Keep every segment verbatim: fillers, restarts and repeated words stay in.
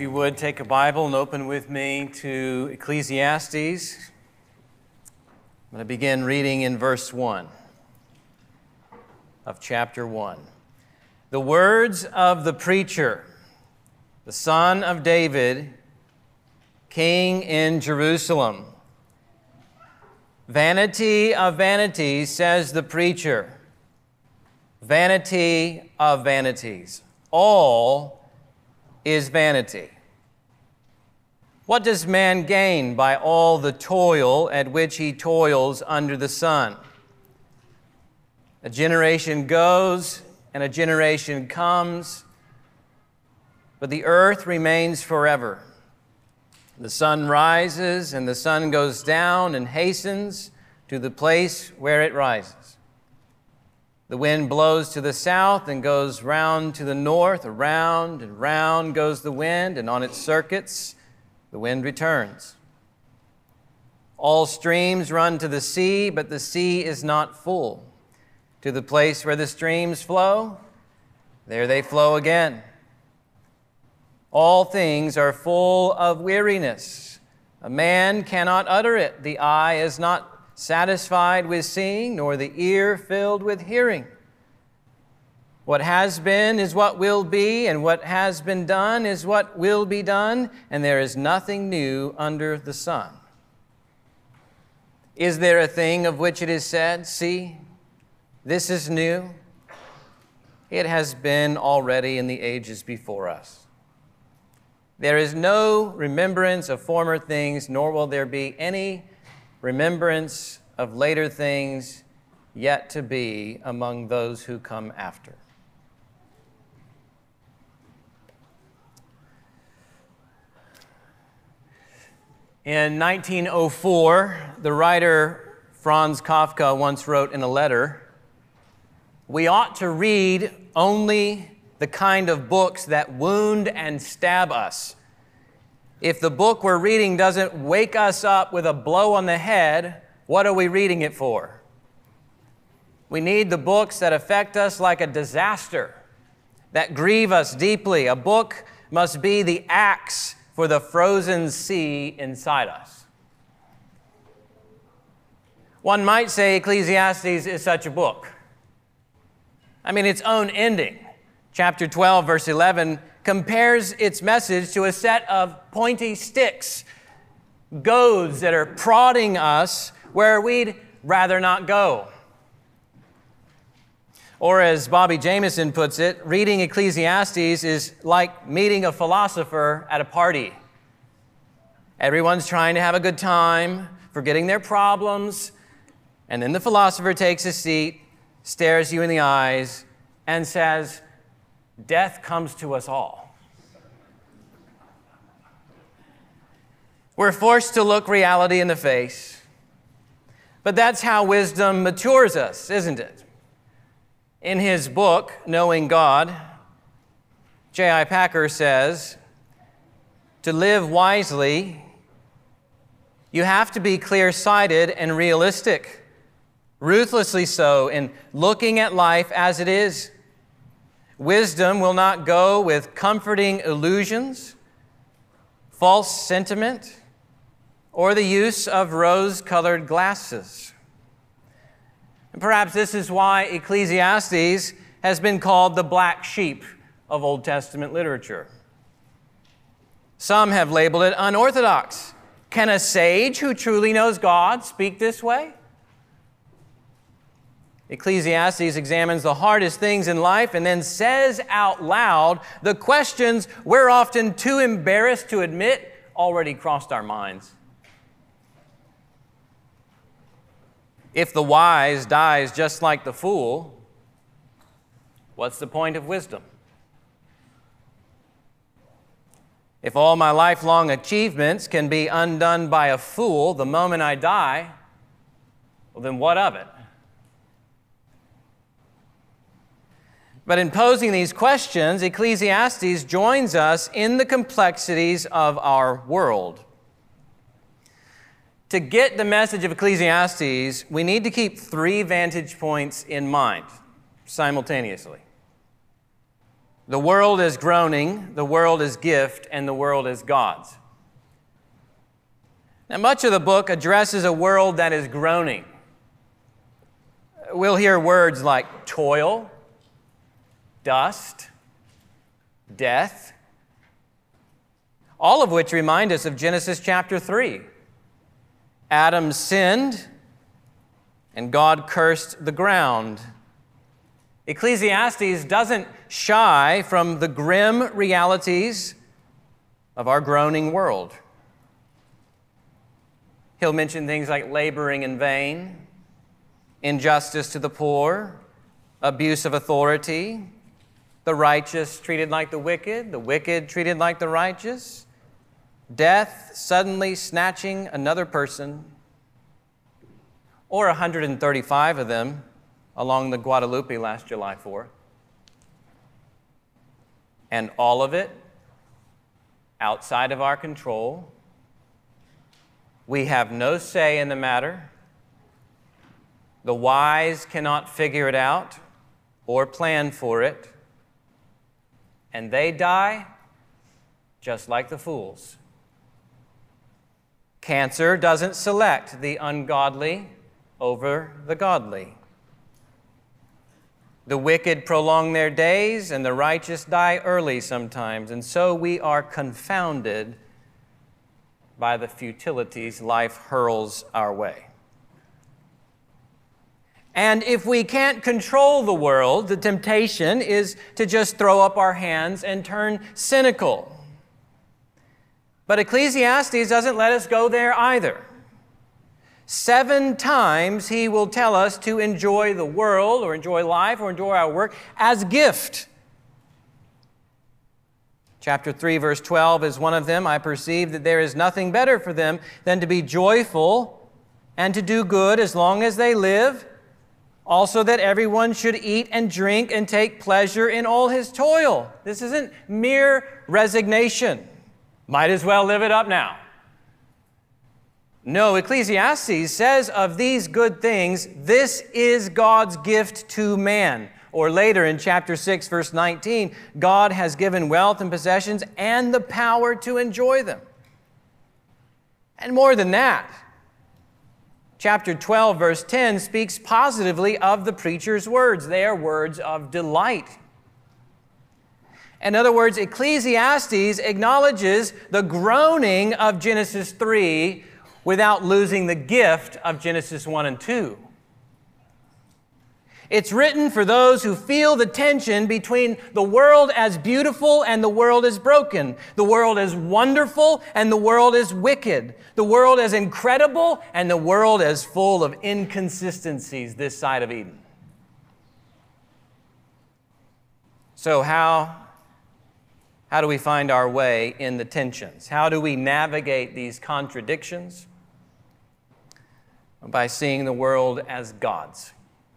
If you would, take a Bible and open with me to Ecclesiastes. I'm going to begin reading in verse one of chapter one. The words of the preacher, the son of David, king in Jerusalem. Vanity of vanities, says the preacher. Vanity of vanities. All is vanity. What does man gain by all the toil at which he toils under the sun? A generation goes and a generation comes, but the earth remains forever. The sun rises and the sun goes down and hastens to the place where it rises. The wind blows to the south and goes round to the north. Around and round goes the wind, and on its circuits the wind returns. All streams run to the sea, but the sea is not full. To the place where the streams flow, there they flow again. All things are full of weariness. A man cannot utter it. The eye is not satisfied with seeing, nor the ear filled with hearing. What has been is what will be, and what has been done is what will be done, and there is nothing new under the sun. Is there a thing of which it is said, "See, this is new"? It has been already in the ages before us. There is no remembrance of former things, nor will there be any remembrance of later things yet to be among those who come after. In nineteen oh four, the writer Franz Kafka once wrote in a letter, "We ought to read only the kind of books that wound and stab us. If the book we're reading doesn't wake us up with a blow on the head, what are we reading it for? We need the books that affect us like a disaster, that grieve us deeply. A book must be the axe for the frozen sea inside us." One might say Ecclesiastes is such a book. I mean, its own ending, chapter twelve, verse eleven, compares its message to a set of pointy sticks, goads that are prodding us where we'd rather not go. Or as Bobby Jameson puts it, reading Ecclesiastes is like meeting a philosopher at a party. Everyone's trying to have a good time, forgetting their problems, and then the philosopher takes a seat, stares you in the eyes, and says, "Death comes to us all." We're forced to look reality in the face. But that's how wisdom matures us, isn't it? In his book, Knowing God, J I Packer says, to live wisely, you have to be clear-sighted and realistic, ruthlessly so in looking at life as it is. Wisdom will not go with comforting illusions, false sentiment, or the use of rose-colored glasses. And perhaps this is why Ecclesiastes has been called the black sheep of Old Testament literature. Some have labeled it unorthodox. Can a sage who truly knows God speak this way? Ecclesiastes examines the hardest things in life and then says out loud the questions we're often too embarrassed to admit already crossed our minds. If the wise dies just like the fool, what's the point of wisdom? If all my lifelong achievements can be undone by a fool the moment I die, well, then what of it? But in posing these questions, Ecclesiastes joins us in the complexities of our world. To get the message of Ecclesiastes, we need to keep three vantage points in mind simultaneously. The world is groaning, the world is gift, and the world is God's. Now, much of the book addresses a world that is groaning. We'll hear words like toil, dust, death, all of which remind us of Genesis chapter three. Adam sinned, and God cursed the ground. Ecclesiastes doesn't shy from the grim realities of our groaning world. He'll mention things like laboring in vain, injustice to the poor, abuse of authority, the righteous treated like the wicked, the wicked treated like the righteous, death suddenly snatching another person, or one hundred thirty-five of them along the Guadalupe last July fourth. And all of it outside of our control. We have no say in the matter. The wise cannot figure it out or plan for it. And they die just like the fools. Cancer doesn't select the ungodly over the godly. The wicked prolong their days, and the righteous die early sometimes. And so we are confounded by the futilities life hurls our way. And if we can't control the world, the temptation is to just throw up our hands and turn cynical. But Ecclesiastes doesn't let us go there either. Seven times he will tell us to enjoy the world or enjoy life or enjoy our work as gift. Chapter three, verse twelve is one of them. I perceive that there is nothing better for them than to be joyful and to do good as long as they live. Also that everyone should eat and drink and take pleasure in all his toil. This isn't mere resignation. Might as well live it up now. No, Ecclesiastes says of these good things, this is God's gift to man. Or later in chapter six, verse nineteen, God has given wealth and possessions and the power to enjoy them. And more than that, chapter twelve, verse ten speaks positively of the preacher's words. They are words of delight. In other words, Ecclesiastes acknowledges the groaning of Genesis three without losing the gift of Genesis one and two. It's written for those who feel the tension between the world as beautiful and the world as broken, the world as wonderful and the world as wicked, the world as incredible and the world as full of inconsistencies this side of Eden. So how, how do we find our way in the tensions? How do we navigate these contradictions? By seeing the world as God's.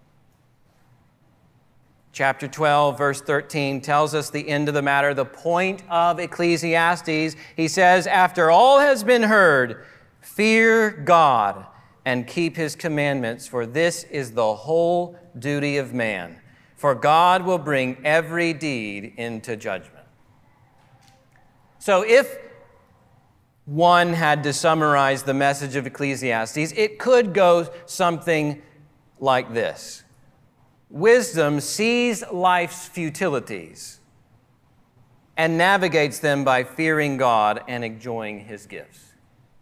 Chapter twelve, verse thirteen tells us the end of the matter, the point of Ecclesiastes. He says, after all has been heard, fear God and keep his commandments, for this is the whole duty of man. For God will bring every deed into judgment. So if one had to summarize the message of Ecclesiastes, it could go something like this. Wisdom sees life's futilities and navigates them by fearing God and enjoying his gifts.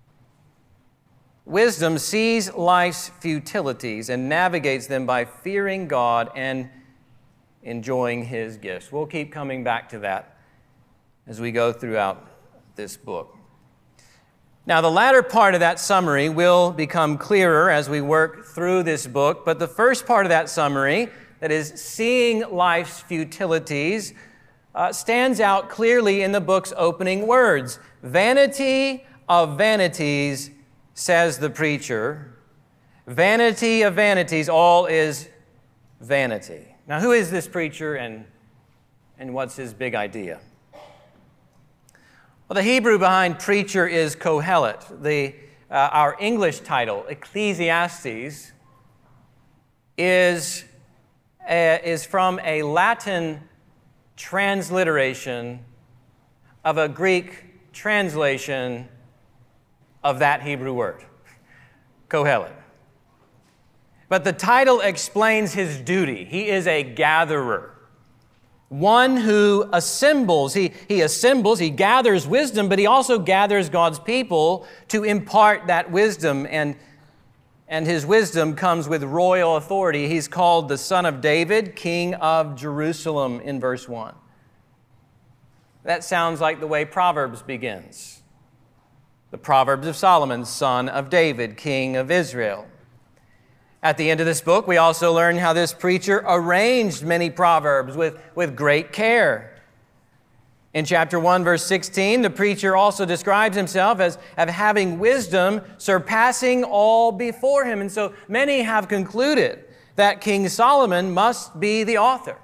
Wisdom sees life's futilities and navigates them by fearing God and enjoying his gifts. We'll keep coming back to that as we go throughout this book. Now, the latter part of that summary will become clearer as we work through this book, but the first part of that summary, that is seeing life's futilities, uh, stands out clearly in the book's opening words. Vanity of vanities, says the preacher. Vanity of vanities, all is vanity. Now, who is this preacher and, and what's his big idea? Well, the Hebrew behind preacher is Kohelet. The, uh, our English title, Ecclesiastes, is, uh, is from a Latin transliteration of a Greek translation of that Hebrew word, Kohelet. But the title explains his duty. He is a gatherer, one who assembles. He, he assembles, he gathers wisdom, but he also gathers God's people to impart that wisdom. And, and his wisdom comes with royal authority. He's called the Son of David, King of Jerusalem in verse one. That sounds like the way Proverbs begins. The Proverbs of Solomon, son of David, King of Israel. At the end of this book, we also learn how this preacher arranged many proverbs with, with great care. In chapter one, verse sixteen, the preacher also describes himself as, as having wisdom surpassing all before him. And so many have concluded that King Solomon must be the author.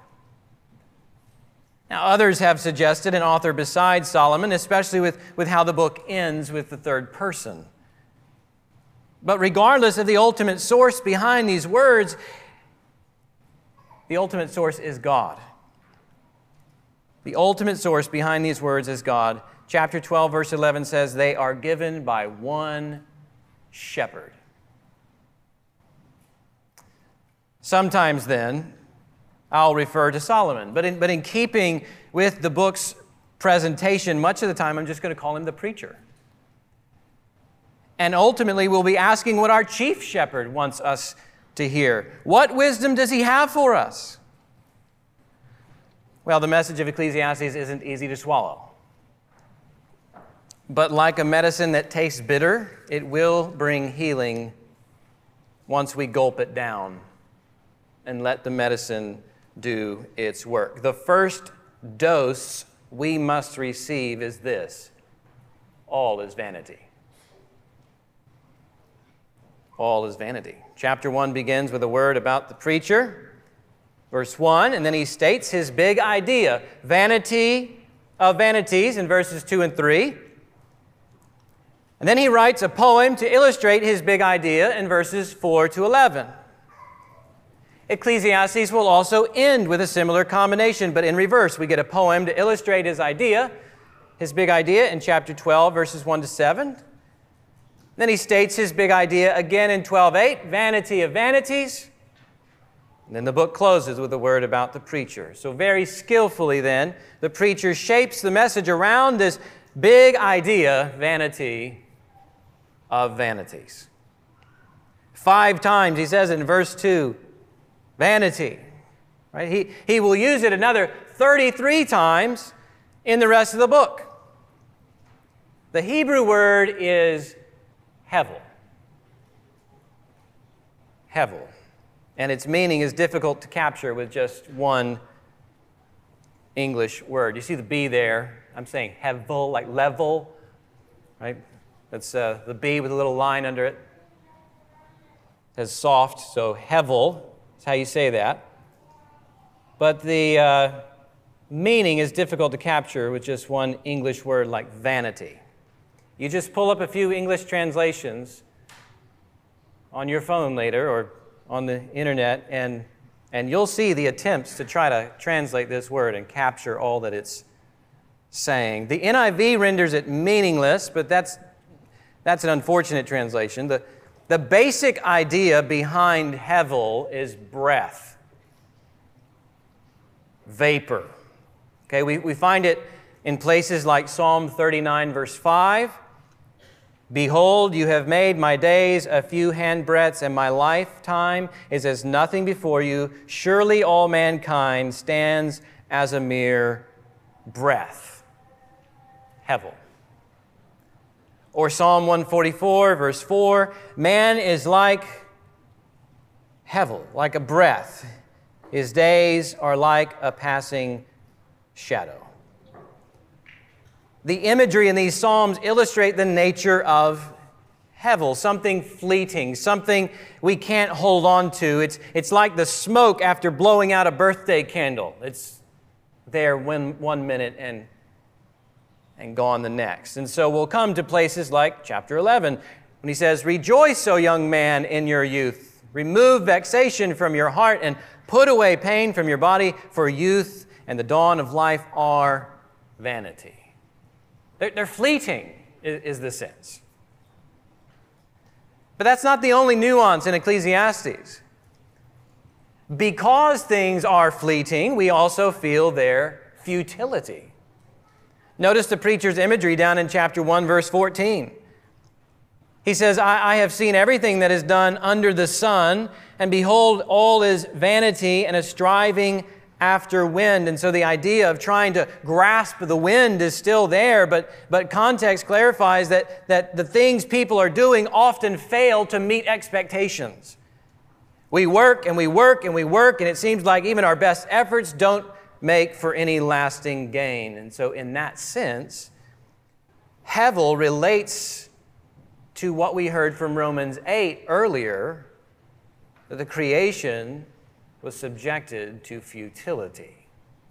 Now, others have suggested an author besides Solomon, especially with, with how the book ends with the third person. But regardless of the ultimate source behind these words, the ultimate source is God. The ultimate source behind these words is God. Chapter twelve, verse eleven says, they are given by one shepherd. Sometimes then, I'll refer to Solomon. But in, but in keeping with the book's presentation, much of the time I'm just going to call him the preacher. And ultimately, we'll be asking what our chief shepherd wants us to hear. What wisdom does he have for us? Well, the message of Ecclesiastes isn't easy to swallow. But like a medicine that tastes bitter, it will bring healing once we gulp it down and let the medicine do its work. The first dose we must receive is this: all is vanity. All is vanity. Chapter one begins with a word about the preacher, verse one, and then he states his big idea, vanity of vanities, in verses two and three. And then he writes a poem to illustrate his big idea in verses four to eleven. Ecclesiastes will also end with a similar combination, but in reverse. We get a poem to illustrate his idea, his big idea in chapter twelve, verses one to seven. Then he states his big idea again in twelve eight, vanity of vanities. And then the book closes with a word about the preacher. So very skillfully then, the preacher shapes the message around this big idea, vanity of vanities. Five times he says it in verse two, vanity. Right? He, he will use it another thirty-three times in the rest of the book. The Hebrew word is hevel. Hevel. And its meaning is difficult to capture with just one English word. You see the B there? I'm saying hevel, like level, right? That's uh, the B with a little line under it. It says soft, so hevel is how you say that. But the uh, meaning is difficult to capture with just one English word like vanity. You just pull up a few English translations on your phone later or on the internet, and, and you'll see the attempts to try to translate this word and capture all that it's saying. The N I V renders it meaningless, but that's, that's an unfortunate translation. The, the basic idea behind hevel is breath, vapor. Okay, we, we find it in places like Psalm thirty-nine, verse five. Behold, you have made my days a few handbreadths, and my lifetime is as nothing before you. Surely all mankind stands as a mere breath. Hevel. Or Psalm one forty-four, verse four, man is like hevel, like a breath. His days are like a passing shadow. The imagery in these psalms illustrate the nature of hevel, something fleeting, something we can't hold on to. It's, it's like the smoke after blowing out a birthday candle. It's there one, one minute and, and gone the next. And so we'll come to places like chapter eleven, when he says, rejoice, O young man, in your youth. Remove vexation from your heart and put away pain from your body, for youth and the dawn of life are vanity. They're, they're fleeting, is, is the sense. But that's not the only nuance in Ecclesiastes. Because things are fleeting, we also feel their futility. Notice the preacher's imagery down in chapter one, verse fourteen. He says, I, I have seen everything that is done under the sun, and behold, all is vanity and a striving after wind. And so the idea of trying to grasp the wind is still there, but, but context clarifies that, that the things people are doing often fail to meet expectations. We work and we work and we work, and it seems like even our best efforts don't make for any lasting gain. And so in that sense, Hevel relates to what we heard from Romans eight earlier, that the creation was subjected to futility.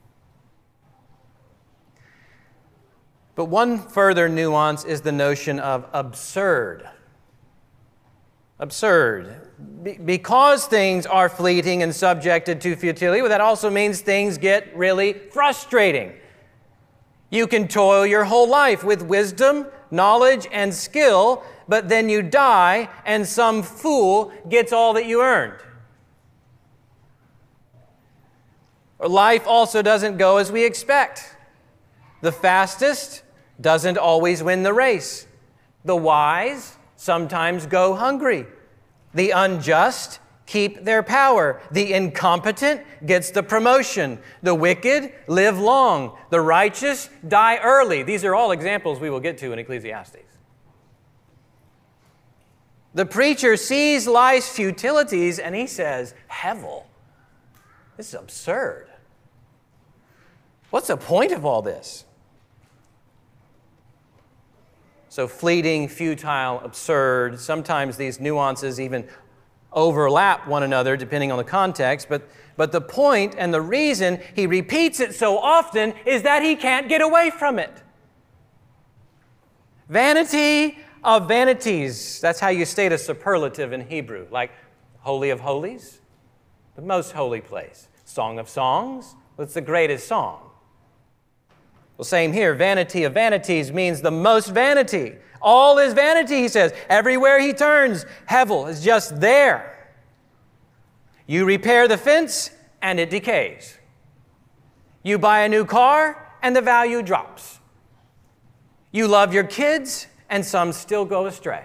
But one further nuance is the notion of absurd. Absurd. Be- because things are fleeting and subjected to futility, well, that also means things get really frustrating. You can toil your whole life with wisdom, knowledge, and skill, but then you die and some fool gets all that you earned. Or life also doesn't go as we expect. The fastest doesn't always win the race. The wise sometimes go hungry. The unjust keep their power. The incompetent gets the promotion. The wicked live long. The righteous die early. These are all examples we will get to in Ecclesiastes. The preacher sees life's futilities and he says, Hevel, this is absurd. What's the point of all this? So fleeting, futile, absurd. Sometimes these nuances even overlap one another depending on the context. But, but the point and the reason he repeats it so often is that he can't get away from it. Vanity of vanities. That's how you state a superlative in Hebrew. Like Holy of Holies, the most holy place. Song of Songs, what's the greatest song? Well, same here. Vanity of vanities means the most vanity. All is vanity, he says. Everywhere he turns, Hevel is just there. You repair the fence, and it decays. You buy a new car, and the value drops. You love your kids, and some still go astray.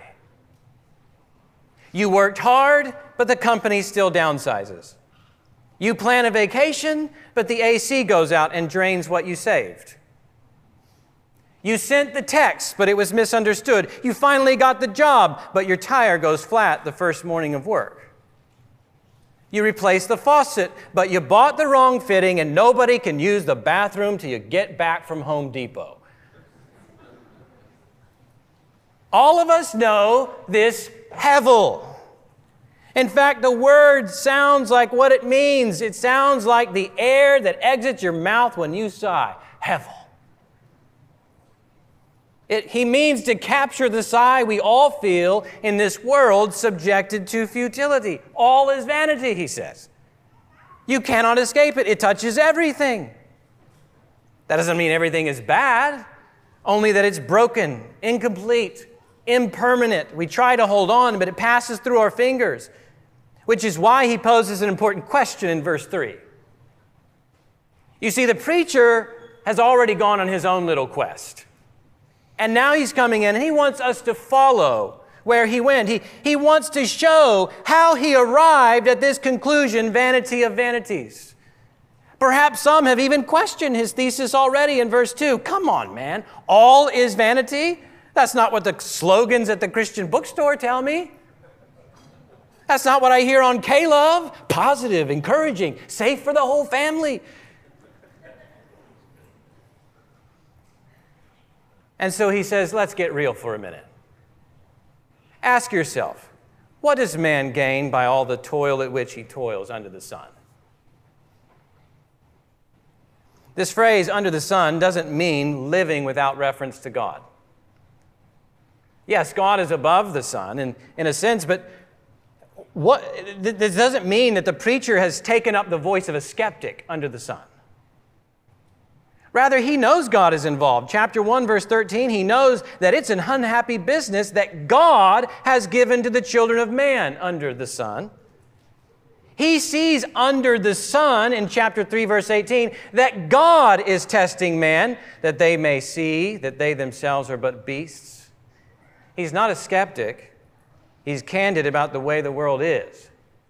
You worked hard, but the company still downsizes. You plan a vacation, but the A C goes out and drains what you saved. You sent the text, but it was misunderstood. You finally got the job, but your tire goes flat the first morning of work. You replaced the faucet, but you bought the wrong fitting and nobody can use the bathroom till you get back from Home Depot. All of us know this Hevel. In fact, the word sounds like what it means. It sounds like the air that exits your mouth when you sigh. Hevel. It, he means to capture the sigh we all feel in this world subjected to futility. All is vanity, he says. You cannot escape it. It touches everything. That doesn't mean everything is bad, only that it's broken, incomplete, impermanent. We try to hold on, but it passes through our fingers, which is why he poses an important question in verse three. You see, the preacher has already gone on his own little quest. And now he's coming in and he wants us to follow where he went. He, he wants to show how he arrived at this conclusion, vanity of vanities. Perhaps some have even questioned his thesis already in verse two. Come on, man. All is vanity? That's not what the slogans at the Christian bookstore tell me. That's not what I hear on K-Love. Positive, encouraging, safe for the whole family. And so he says, let's get real for a minute. Ask yourself, what does man gain by all the toil at which he toils under the sun? This phrase, under the sun, doesn't mean living without reference to God. Yes, God is above the sun in, in a sense, but what, this doesn't mean that the preacher has taken up the voice of a skeptic under the sun. Rather, he knows God is involved. Chapter one, verse thirteen, he knows that it's an unhappy business that God has given to the children of man under the sun. He sees under the sun in chapter three, verse eighteen, that God is testing man, that they may see that they themselves are but beasts. He's not a skeptic. He's candid about the way the world is.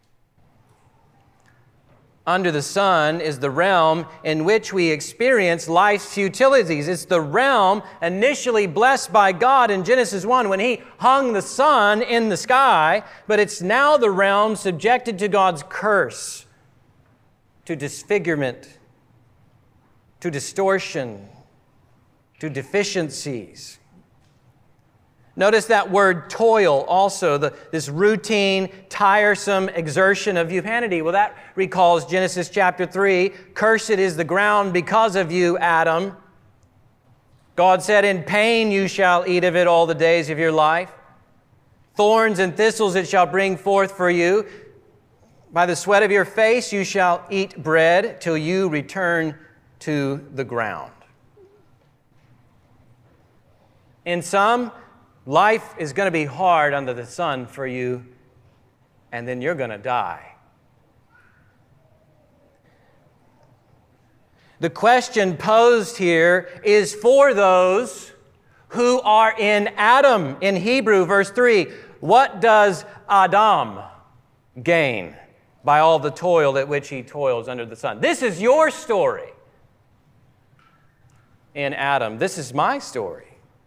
Under the sun is the realm in which we experience life's futilities. It's the realm initially blessed by God in Genesis one when He hung the sun in the sky, but it's now the realm subjected to God's curse, to disfigurement, to distortion, to deficiencies. Notice that word toil also, the, this routine, tiresome exertion of humanity. Well, that recalls Genesis chapter three. Cursed is the ground because of you, Adam. God said, in pain you shall eat of it all the days of your life. Thorns and thistles it shall bring forth for you. By the sweat of your face you shall eat bread till you return to the ground. In some, life is going to be hard under the sun for you, and then you're going to die. The question posed here is for those who are in Adam. In Hebrew, verse three, what does Adam gain by all the toil at which he toils under the sun? This is your story. In Adam, this is my story.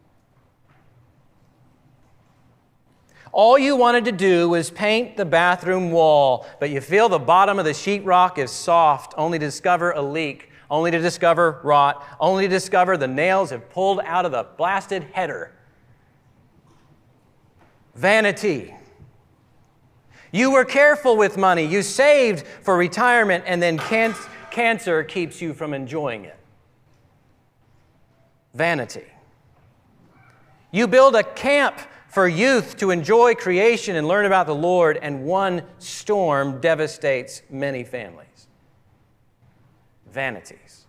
All you wanted to do was paint the bathroom wall, but you feel the bottom of the sheetrock is soft, only to discover a leak, only to discover rot, only to discover the nails have pulled out of the blasted header. Vanity. You were careful with money. You saved for retirement, and then can- cancer keeps you from enjoying it. Vanity. You build a camp for youth to enjoy creation and learn about the Lord, and one storm devastates many families. Vanities.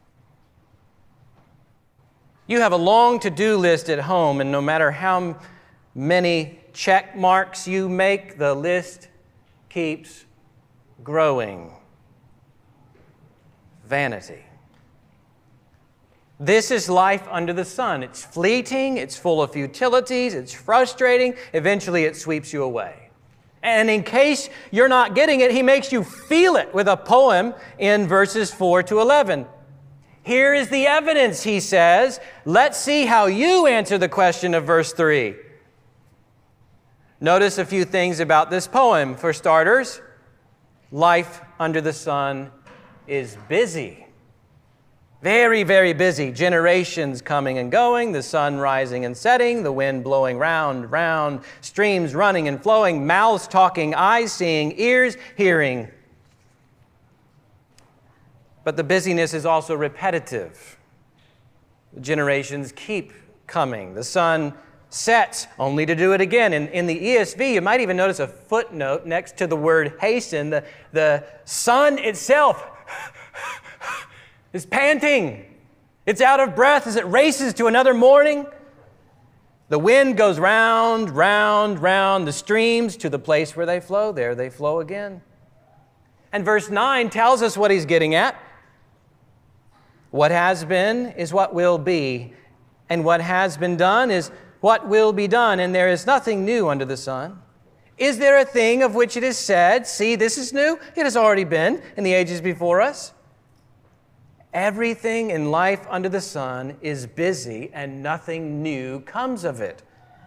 You have a long to-do list at home, and no matter how many check marks you make, the list keeps growing. Vanity. This is life under the sun. It's fleeting, it's full of futilities, it's frustrating, eventually it sweeps you away. And in case you're not getting it, he makes you feel it with a poem in verses four to eleven. Here is the evidence, he says. Let's see how you answer the question of verse three. Notice a few things about this poem. For starters, life under the sun is busy. Very, very busy. Generations coming and going, the sun rising and setting, the wind blowing round, round, streams running and flowing, mouths talking, eyes seeing, ears hearing. But the busyness is also repetitive. The generations keep coming. The sun sets only to do it again. In, in the E S V, you might even notice a footnote next to the word hasten. The, the sun itself is panting. It's out of breath as it races to another morning. The wind goes round, round, round the streams to the place where they flow. There they flow again. And verse nine tells us what he's getting at. What has been is what will be, and what has been done is what will be done, and there is nothing new under the sun. Is there a thing of which it is said, see, this is new? It has already been in the ages before us. Everything in life under the sun is busy, and nothing new comes of it.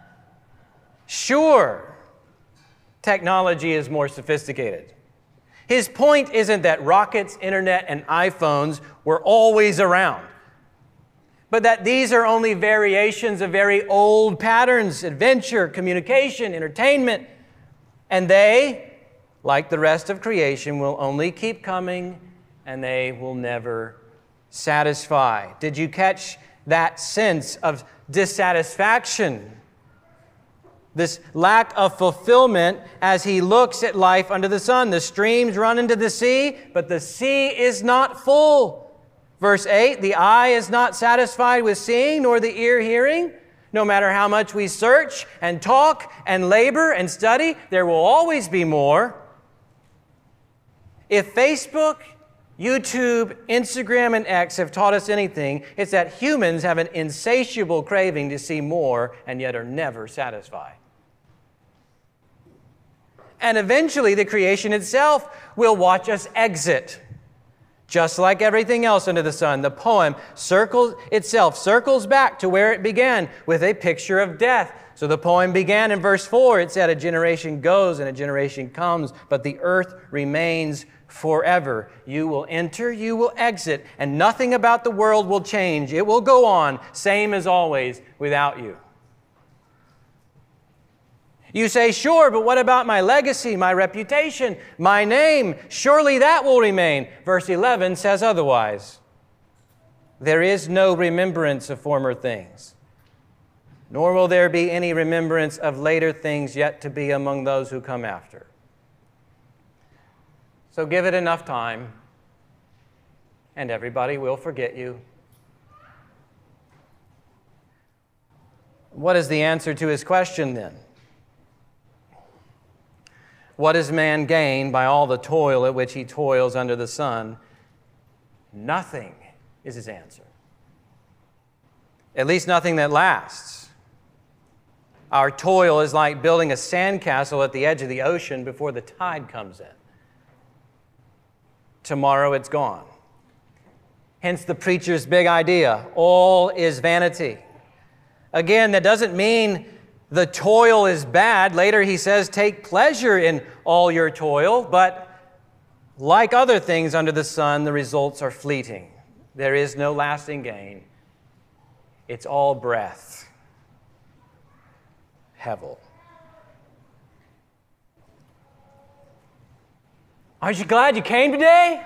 Sure, technology is more sophisticated. His point isn't that rockets, internet, and iPhones were always around, but that these are only variations of very old patterns, adventure, communication, entertainment, and they, like the rest of creation, will only keep coming, and they will never satisfy. Did you catch that sense of dissatisfaction? This lack of fulfillment as he looks at life under the sun. The streams run into the sea, but the sea is not full. Verse eight, the eye is not satisfied with seeing, nor the ear hearing. No matter how much we search and talk and labor and study, there will always be more. If Facebook, YouTube, Instagram, and X have taught us anything, it's that humans have an insatiable craving to see more and yet are never satisfied. And eventually the creation itself will watch us exit. Just like everything else under the sun, the poem circles itself, circles back to where it began with a picture of death. So the poem began in verse four. It said, a generation goes and a generation comes, but the earth remains forever. You will enter, you will exit, and nothing about the world will change. It will go on, same as always, without you. You say, sure, but what about my legacy, my reputation, my name? Surely that will remain. Verse eleven says otherwise. There is no remembrance of former things, nor will there be any remembrance of later things yet to be among those who come after. So give it enough time, and everybody will forget you. What is the answer to his question then? What does man gain by all the toil at which he toils under the sun? Nothing is his answer. At least nothing that lasts. Our toil is like building a sandcastle at the edge of the ocean before the tide comes in. Tomorrow it's gone. Hence the preacher's big idea, all is vanity. Again, that doesn't mean the toil is bad. Later he says, take pleasure in all your toil, but like other things under the sun, the results are fleeting. There is no lasting gain. It's all breath. Hevel. Aren't you glad you came today?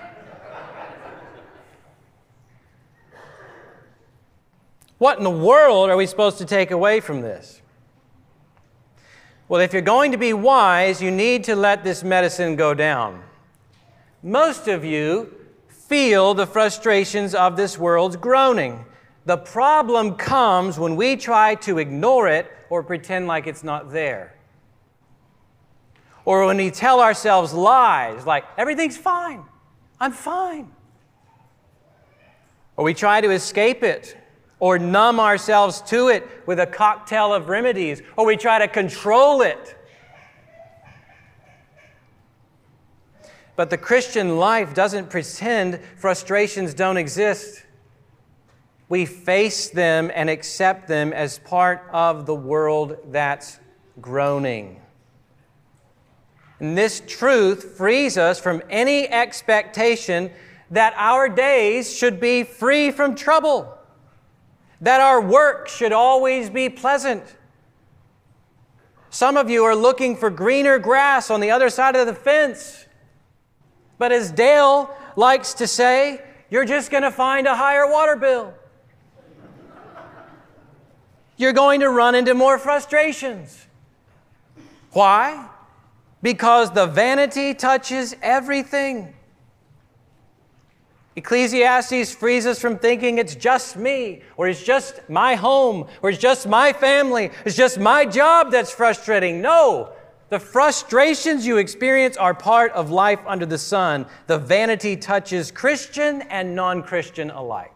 What in the world are we supposed to take away from this? Well, if you're going to be wise, you need to let this medicine go down. Most of you feel the frustrations of this world's groaning. The problem comes when we try to ignore it or pretend like it's not there. Or when we tell ourselves lies like, everything's fine, I'm fine. Or we try to escape it or numb ourselves to it with a cocktail of remedies, or we try to control it. But the Christian life doesn't pretend frustrations don't exist. We face them and accept them as part of the world that's groaning. And this truth frees us from any expectation that our days should be free from trouble, that our work should always be pleasant. Some of you are looking for greener grass on the other side of the fence. But as Dale likes to say, you're just going to find a higher water bill. You're going to run into more frustrations. Why? Because the vanity touches everything. Ecclesiastes frees us from thinking it's just me, or it's just my home, or it's just my family, it's just my job that's frustrating. No, the frustrations you experience are part of life under the sun. The vanity touches Christian and non-Christian alike.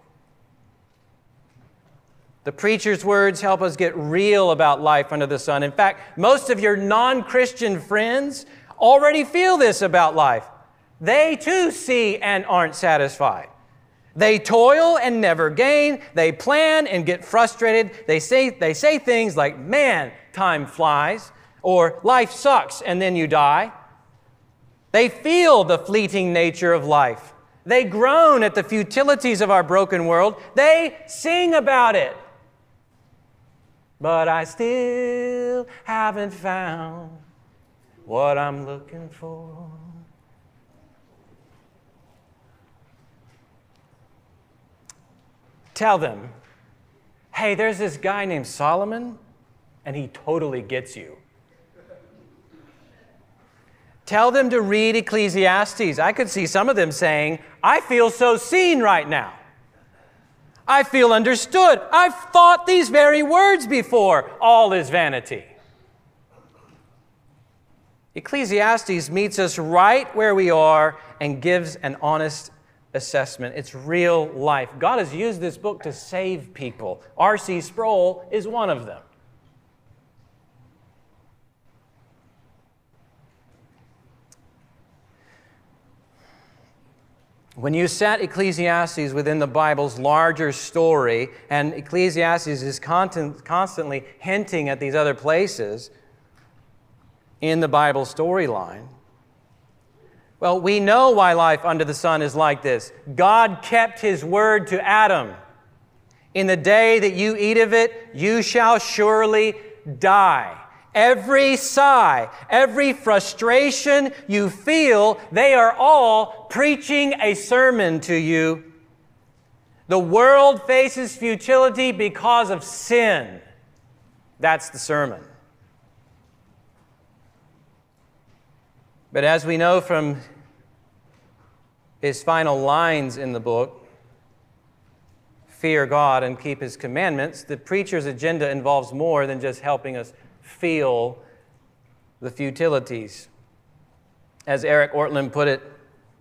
The preacher's words help us get real about life under the sun. In fact, most of your non-Christian friends already feel this about life. They too see and aren't satisfied. They toil and never gain. They plan and get frustrated. They say, they say things like, man, time flies, or life sucks and then you die. They feel the fleeting nature of life. They groan at the futilities of our broken world. They sing about it. But I still haven't found what I'm looking for. Tell them, hey, there's this guy named Solomon, and he totally gets you. Tell them to read Ecclesiastes. I could see some of them saying, I feel so seen right now. I feel understood. I've thought these very words before. All is vanity. Ecclesiastes meets us right where we are and gives an honest assessment. It's real life. God has used this book to save people. R C Sproul is one of them. When you set Ecclesiastes within the Bible's larger story, and Ecclesiastes is content, constantly hinting at these other places in the Bible storyline, well, we know why life under the sun is like this. God kept His word to Adam. In the day that you eat of it, you shall surely die. Every sigh, every frustration you feel, they are all preaching a sermon to you. The world faces futility because of sin. That's the sermon. But as we know from his final lines in the book, fear God and keep His commandments, the preacher's agenda involves more than just helping us feel the futilities. As Eric Ortland put it,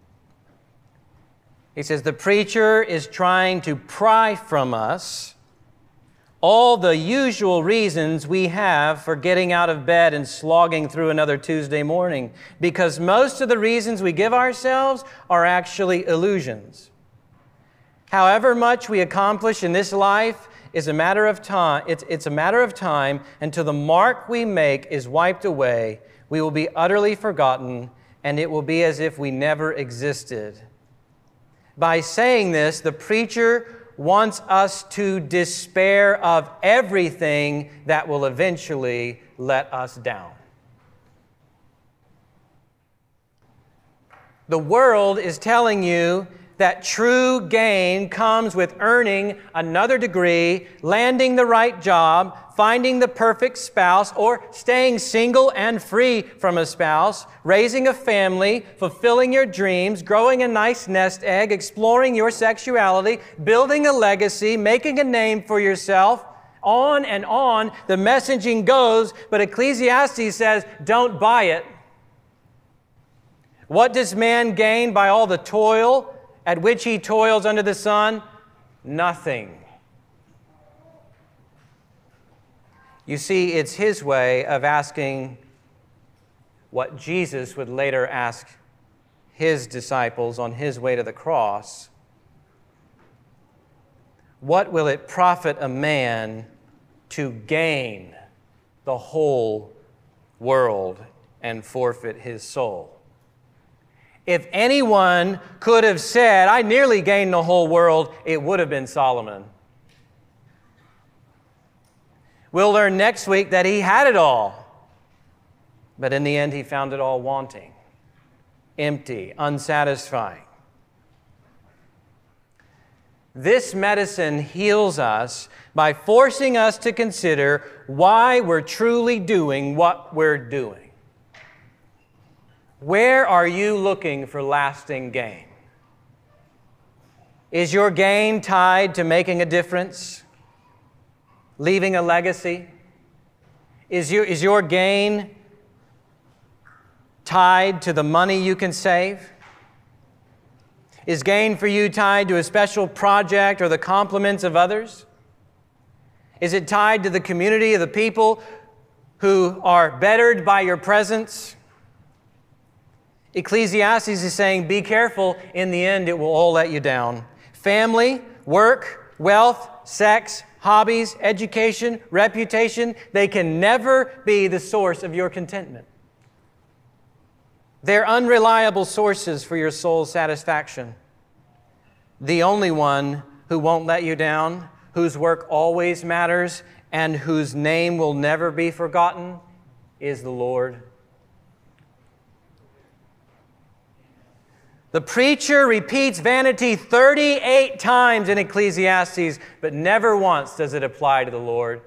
he says, the preacher is trying to pry from us all the usual reasons we have for getting out of bed and slogging through another Tuesday morning, because most of the reasons we give ourselves are actually illusions. However much we accomplish in this life is a matter of time. It's, it's a matter of time until the mark we make is wiped away. We will be utterly forgotten, and it will be as if we never existed. By saying this, the preacher wants us to despair of everything that will eventually let us down. The world is telling you that true gain comes with earning another degree, landing the right job, finding the perfect spouse, or staying single and free from a spouse, raising a family, fulfilling your dreams, growing a nice nest egg, exploring your sexuality, building a legacy, making a name for yourself. On and on the messaging goes, but Ecclesiastes says, don't buy it. What does man gain by all the toil at which he toils under the sun? Nothing. You see, it's his way of asking what Jesus would later ask his disciples on his way to the cross. What will it profit a man to gain the whole world and forfeit his soul? If anyone could have said, I nearly gained the whole world, it would have been Solomon. We'll learn next week that he had it all, but in the end he found it all wanting, empty, unsatisfying. This medicine heals us by forcing us to consider why we're truly doing what we're doing. Where are you looking for lasting gain? Is your gain tied to making a difference? Leaving a legacy? Is your, is your gain tied to the money you can save? Is gain for you tied to a special project or the compliments of others? Is it tied to the community of the people who are bettered by your presence? Ecclesiastes is saying, be careful. In the end, it will all let you down. Family, work, wealth, sex, hobbies, education, reputation, they can never be the source of your contentment. They're unreliable sources for your soul's satisfaction. The only one who won't let you down, whose work always matters, and whose name will never be forgotten is the Lord. The preacher repeats vanity thirty-eight times in Ecclesiastes, but never once does it apply to the Lord.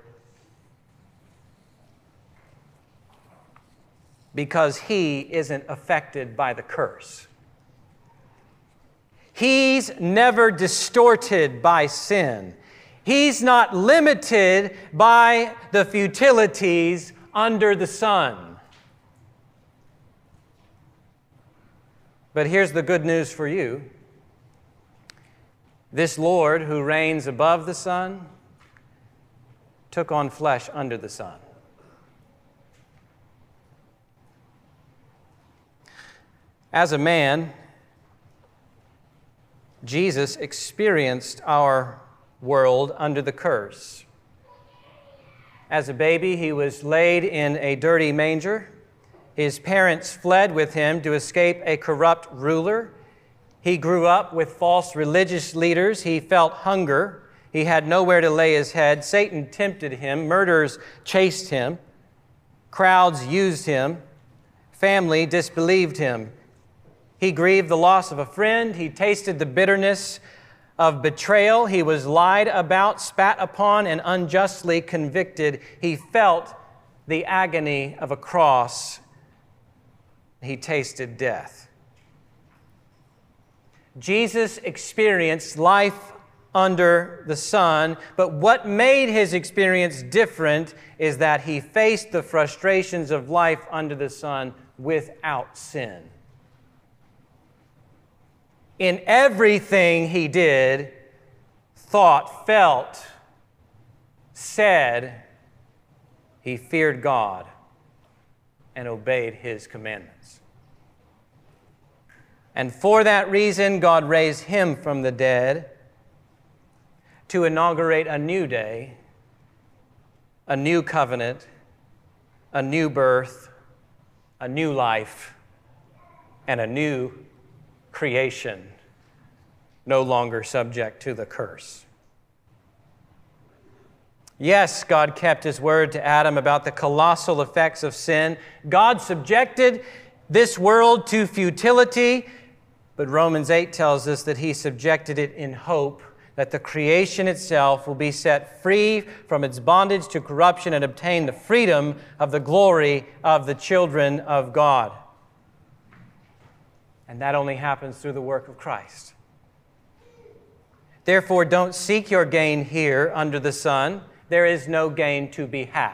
Because he isn't affected by the curse. He's never distorted by sin. He's not limited by the futilities under the sun. But here's the good news for you. This Lord who reigns above the sun took on flesh under the sun. As a man, Jesus experienced our world under the curse. As a baby, he was laid in a dirty manger. His parents fled with him to escape a corrupt ruler. He grew up with false religious leaders. He felt hunger. He had nowhere to lay his head. Satan tempted him. Murderers chased him. Crowds used him. Family disbelieved him. He grieved the loss of a friend. He tasted the bitterness of betrayal. He was lied about, spat upon, and unjustly convicted. He felt the agony of a cross. He tasted death. Jesus experienced life under the sun, but what made his experience different is that he faced the frustrations of life under the sun without sin. In everything he did, thought, felt, said, he feared God and obeyed his commandments. And for that reason, God raised him from the dead to inaugurate a new day, a new covenant, a new birth, a new life, and a new creation, no longer subject to the curse. Yes, God kept his word to Adam about the colossal effects of sin. God subjected this world to futility, but Romans eight tells us that he subjected it in hope that the creation itself will be set free from its bondage to corruption and obtain the freedom of the glory of the children of God. And that only happens through the work of Christ. Therefore, don't seek your gain here under the sun. There is no gain to be had.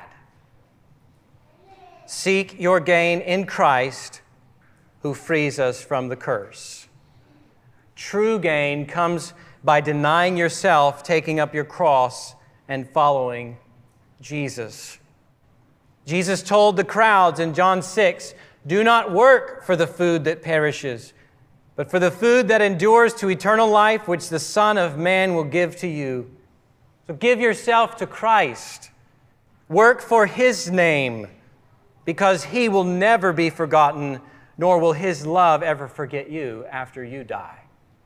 Seek your gain in Christ, who frees us from the curse. True gain comes by denying yourself, taking up your cross, and following Jesus. Jesus told the crowds in John six, "Do not work for the food that perishes, but for the food that endures to eternal life, which the Son of Man will give to you." So give yourself to Christ. Work for his name, because he will never be forgotten, nor will his love ever forget you after you die.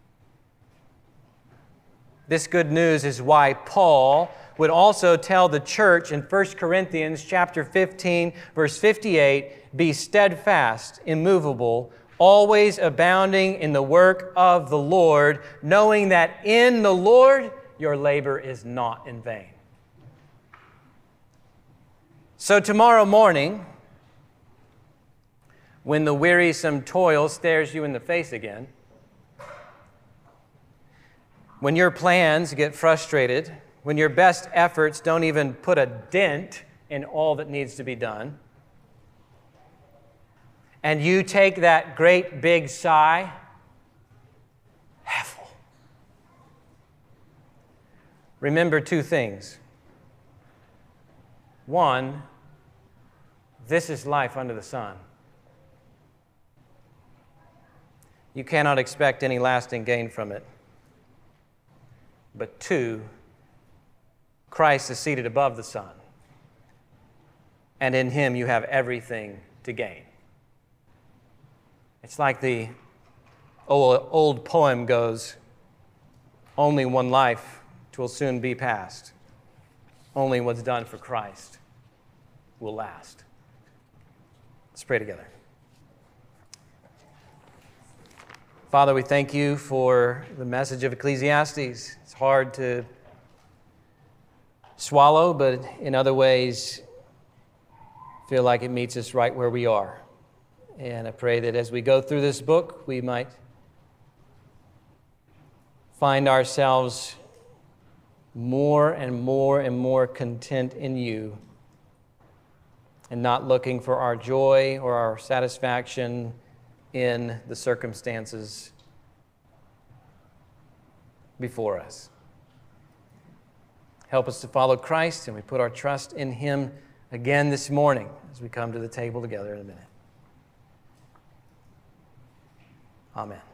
This good news is why Paul would also tell the church in First Corinthians chapter fifteen, verse fifty-eight, "Be steadfast, immovable, always abounding in the work of the Lord, knowing that in the Lord your labor is not in vain." So tomorrow morning, when the wearisome toil stares you in the face again, when your plans get frustrated, when your best efforts don't even put a dent in all that needs to be done, and you take that great big sigh, Hevel. Remember two things. One, this is life under the sun. You cannot expect any lasting gain from it. But two, Christ is seated above the sun, and in him you have everything to gain. It's like the old, old poem goes, "Only one life 'twill soon be past. Only what's done for Christ will last." Let's pray together. Father, we thank you for the message of Ecclesiastes. It's hard to swallow, but in other ways, feel like it meets us right where we are. And I pray that as we go through this book, we might find ourselves more and more and more content in you, and not looking for our joy or our satisfaction in the circumstances before us. Help us to follow Christ, and we put our trust in him again this morning as we come to the table together in a minute. Amen.